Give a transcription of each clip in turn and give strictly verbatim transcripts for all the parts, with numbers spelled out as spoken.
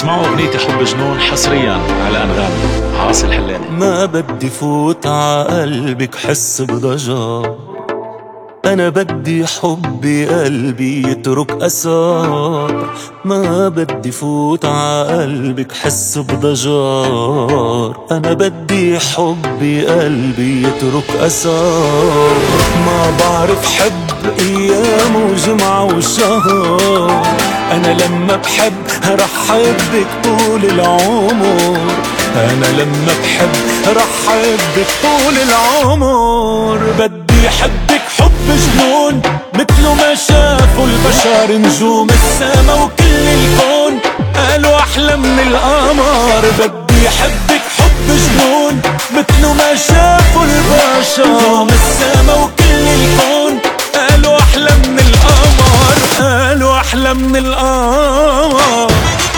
اسمعوا أغنية حب جنون حصريا على أنغامي عاصي الحلاني. ما بدي فوت ع قلبك حس بضجر، أنا بدي حبي قلبي يترك أثر. ما بدي فوت ع قلبك حس بضجر، أنا بدي حبي قلبي يترك أثر. ما بعرف حب أيام وجمعة وشهر، أنا لما بحب رح حبك طول العمر. أنا لما بحب رح حبك طول العمر. بدي حبك حب جنون مثل ما شافوا البشر نجوم السما وكل الكون، قالوا أحلى من القمر. بدي حبك حب جنون مثل ما شافوا البشر نجوم السما وكل الكون، قالوا أحلى من القمر، قالوا أحلى من القمر.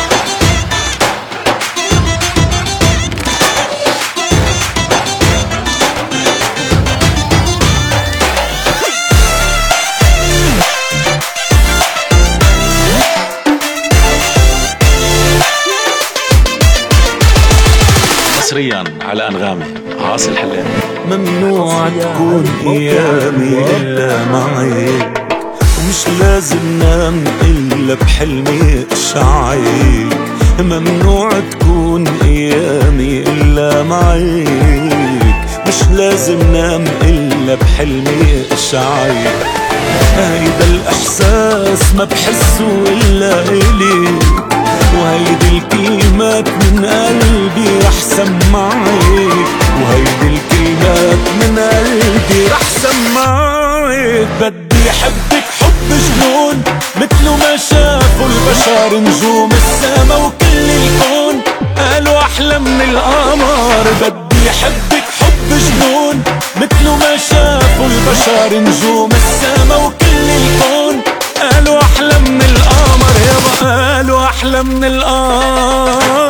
حصريا على أنغامي عاصي الحلاني. ممنوع تكون أيامي إلا معك، ومش لازم نام إلا بحلمي أشعك. ممنوع تكون أيامي إلا معك، مش لازم نام إلا بحلمي أشعك. هيدا الإحساس ما بحسه إلا إليك، وهيدي الكلمات من قلبي رح سمعك، وهيدي الكلمات من قلبي رح سمعك. بدي حبك حب جنون مثل ما شافوا البشر نجوم السما وكل الكون، قالوا أحلى من القمر. بدي حبك حب جنون مثل ما شافوا البشر نجوم السما وكل الكون، قالوا أحلى من القمر يابا، قالوا أحلى من القمر.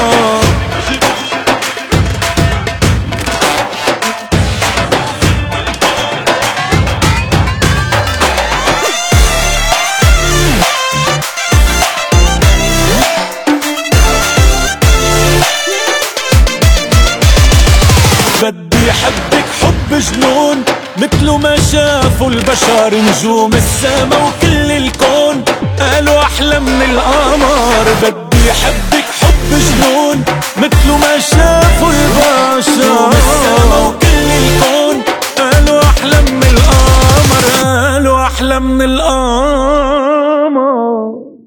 بدي حبك حب جنون مثل ما شافوا البشر نجوم السما وكل الكون، قالوا أحلى من القمر. بدي حبك حب جنون مثل ما شافوا البشر نجوم السما وكل الكون، قالوا أحلى من القمر، قالوا أحلى من القمر.